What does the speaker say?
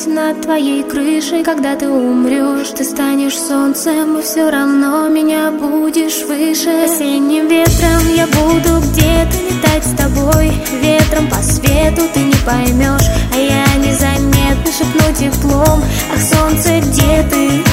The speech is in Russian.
над твоей крышей. Когда ты умрешь, ты станешь солнцем, и все равно меня будешь выше. Осенним ветром я буду где-то летать с тобой. Ветром по свету ты не поймешь, а я незаметно шепну теплом. Ах, солнце, где ты?